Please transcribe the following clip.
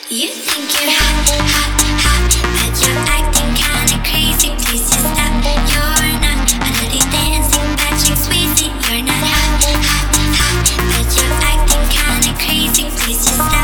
You think you're hot, but you're acting kinda crazy. Please just stop. You're not a dirty dancing Patrick Swayze. You're not hot, but you're acting kinda crazy. Please just stop.